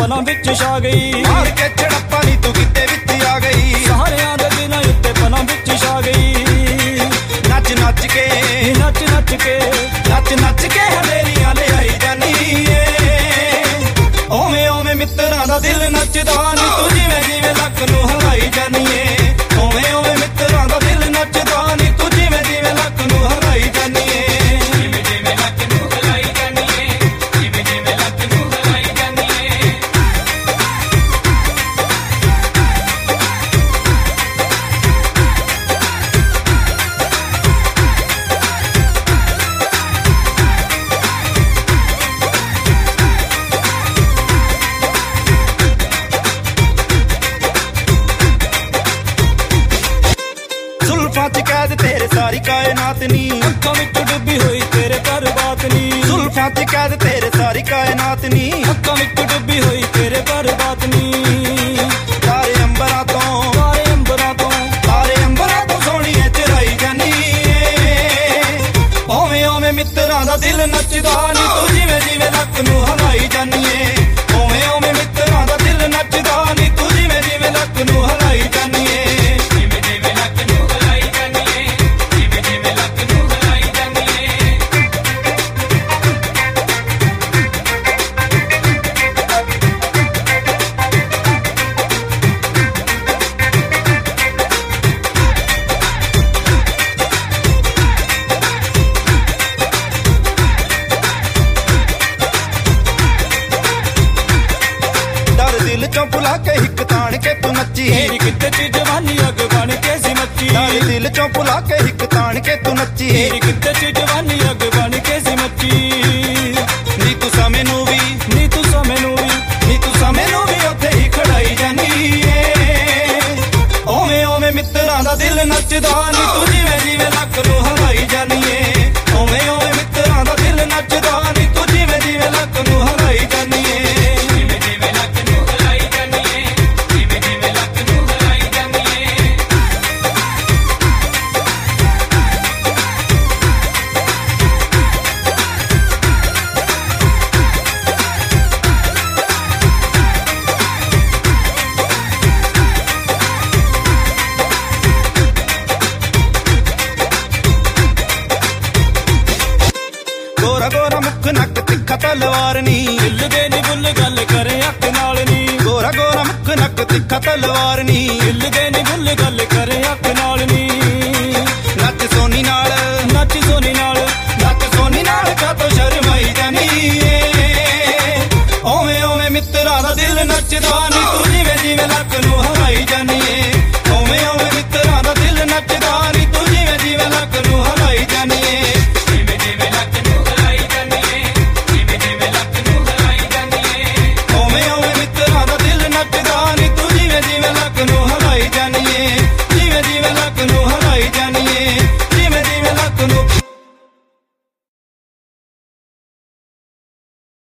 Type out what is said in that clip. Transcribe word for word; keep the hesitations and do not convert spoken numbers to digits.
ਮਨਾਂ ਵਿੱਚ ਛਾ ਗਈ। ਮਾਰ ਕੇ ਝੜਪਾਂ ਨੀ ਤੂੰ ਕਿਤੇ ਵਿੱਚ ਆ ਗਈ। ਸਾਰਿਆਂ ਦੇ ਦਿਲਾਂ ਉੱਤੇ ਮਨਾਂ ਵਿੱਚ ਛਾ ਗਈ। ਨੱਚ ਨੱਚ ਕੇ ਨੱਚ ਨੱਚ ਕੇ ਨੱਚ ਨੱਚ ਕੇ ਹਨੇਰੀਆਂ ਲਿਆਈ ਜਾਨੀ ਏ। ਓਵੇਂ ਓਵੇਂ ਮਿੱਤਰਾਂ ਦਾ ਦਿਲ ਨੱਚਦਾ ਨੀ ਤੂੰ ਜਿਵੇਂ ਜਿਵੇਂ ਲੱਕ ਨੂੰ ਹਲਾਈ ਜਾਨੀ ਏ। ਓਵੇਂ ਓਵੇਂ ਮਿੱਤਰਾਂ ਦਾ ਦਿਲ ਨੱਚਦਾ ਨੀ ਤੂੰ ਜਿਵੇਂ ਜਿਵੇਂ ਲੱਕ ਨੂੰ ਹਲਾਈ ਜਾਨੀ ਏ। ਜਿਵੇਂ ਜਿਵੇਂ ਲੱਕ ਨੂੰ ਹਲਾਈ ਜਾਨੀ ਏ। ਜਿਵੇਂ ਜਿਵੇਂ ਲੱਕ ਨੂੰ ਹਲਾਈ ਜਾਨੀ ਏ। ਜ਼ੁਲਫਾਂ ਚ ਕੈਦ ਤੇਰੇ ਸਾਰੀ ਕਾਇਨਾਤ ਨੀ। ਅੱਖਾਂ ਵਿੱਚ ਡੁੱਬੀ ਹੋਈ ਤੇਰੇ ਪਰ ਬਾਤ ਨੀ। ਜ਼ੁਲਫਾਂ ਚ ਕੈਦ ਤੇਰੇ ਸਾਰੀ ਕਾਇਨਾਤ ਨੀ। ਅੱਖਾਂ ਵਿੱਚ ਡੁੱਬੀ ਹੋਈ ਤੇਰੇ ਪਰ ਬਾਤ ਨੀ। ਤਾਰੇ ਅੰਬਰਾਂ ਤੋਂ ਤਾਰੇ ਅੰਬਰਾਂ ਤੋਂ ਤਾਰੇ ਅੰਬਰਾਂ ਤੋਂ ਸੋਹਣੀਏ ਚਰਾਈ ਜਾਨੀ ਏ। ਓਵੇਂ ਓਵੇਂ ਮਿੱਤਰਾਂ ਦਾ ਦਿਲ ਨੱਚਦਾ ਨੀ ਤੂੰ ਜਿਵੇਂ ਜਿਵੇਂ ਲੱਕ ਨੂੰ ਹਲਾਈ ਜਾਨੀ ਏ। ਓਵੇਂ ਓਵੇਂ ਮਿੱਤਰਾਂ ਦਾ ਦਿਲ ਨੱਚਦਾ ਨੀ ਤੂੰ ਜਿਵੇਂ ਜਿਵੇਂ ਲੱਕ ਨੂੰ ਹਲਾਈ ਜਾਨੀ ਏ। ਜਿਵੇਂ ਜਿਵੇਂ ਲੱਕ ਨੂੰ ਹਲਾਈ ਜਾਨੀ ਏ। ਜਿਵੇਂ ਜਿਵੇਂ ਲੱਕ ਨੂੰ ਹਲਾਈ ਜਾਨੀ ਏ। ਡਰ ਦਿਲ ਚੋਂ ਭੁਲਾ ਕੇ ਹਿੱਕ ਤਾਣ ਕੇ ਤੂੰ ਨੱਚੀ। ਮੇਰੀ ਕਿਤੇ ਚ ਜਵਾਨੀ ਅੱਗ ਬਣ ਕੇ ਸੀ ਮੱਚੀ। ਡਰ ਦਿਲ ਚੋਂ ਭੁਲਾ ਕੇ ਹਿੱਕ ਤਾਣ ਕੇ ਤੂੰ ਨੱਚੀ। ਮੇਰੀ ਕਿਤੇ ਚ ਜਵਾਨੀ ਅੱਗ ਬਣ ਕੇ ਸੀ ਮੱਚੀ। ਨੀ ਤੂੰ ਸਮੇਂ ਨੂੰ ਵੀ ਨੀ ਤੂੰ ਸਮੇਂ ਨੂੰ ਵੀ ਨੀ ਤੂੰ ਸਮੇਂ ਨੂੰ ਵੀ ਉੱਥੇ ਹੀ ਖੜਾਈ ਜਾਨੀ ਏ। ਓਵੇਂ ਓਵੇਂ ਮਿੱਤਰਾਂ ਦਾ ਦਿਲ ਨੱਚਦਾ ਨੀ ਤੂੰ ਜਿਵੇਂ ਜਿਵੇਂ ਲੱਕ ਨੂੰ ਹਲਾਈ ਜਾਨੀ ਏ। ਓਵੇਂ ਓਵੇਂ ਮਿੱਤਰਾਂ ਦਾ ਦਿਲ ਨੱਚਦਾ ਨੀ ਤੂੰ ਜਿਵੇਂ ਜਿਵੇਂ ਲੱਕ ਨੂੰ ਹਲਾਈ ਜਾਨੀ ਏ। ਜਿਵੇਂ ਜਿਵੇਂ ਲੱਕ ਨੂੰ ਹਲਾਈ ਜਾਨੀ ਏ। ਜਿਵੇਂ ਜਿਵੇਂ ਲੱਕ ਨੂੰ ਹਲਾਈ ਜਾਨੀ ਏ। ਗੋਰਾ ਗੋਰਾ ਮੁੱਖ ਨੱਕ ਤਿੱਖਾ ਤਲਵਾਰ ਨੀ। ਦਿਲ ਦੇ ਨੀ ਬੁੱਲ ਗੱਲ ਕਰੇ ਅੱਖ ਨਾਲ ਨੀ। ਗੋਰਾ ਗੋਰਾ ਮੁੱਖ ਨੱਕ ਤਿੱਖਾ ਤਲਵਾਰ ਨੀ। ਦਿਲ ਦੇ ਨੀ ਬੁੱਲ ਗੱਲ ਕਰੇ ਅੱਖ ਨਾਲ ਨੀ। ਨੱਚ ਸੋਨੀ ਨਾਲ ਨੱਚ ਸੋਨੀ ਨਾਲ ਨੱਚ ਸੋਨੀ ਨਾਲ ਕਾਤੋਂ ਸ਼ਰਮਾਈ ਜਾਨੀ ਏ। ਓਵੇਂ ਓਵੇਂ ਮਿੱਤਰਾਂ ਦਾ ਦਿਲ ਨੱਚਦਾ ਨੀ ਤੂੰ